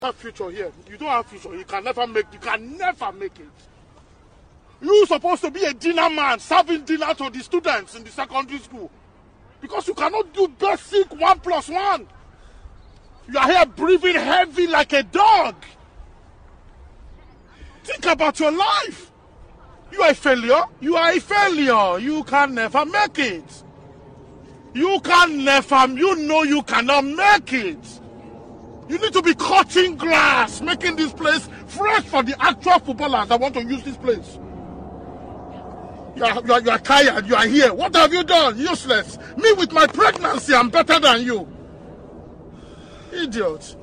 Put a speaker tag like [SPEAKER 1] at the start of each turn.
[SPEAKER 1] have future here. You don't have future. You can never make it. You're supposed to be a dinner man, serving dinner to the students in the secondary school. Because you cannot do basic 1+1. You are here breathing heavy like a dog. Think about your life. You are a failure. You are a failure. You can never make it. You know you cannot make it. You need to be cutting grass, making this place fresh for the actual footballers that want to use this place. You are tired, you are here. What have you done? Useless. Me with my pregnancy, I'm better than you. Idiot.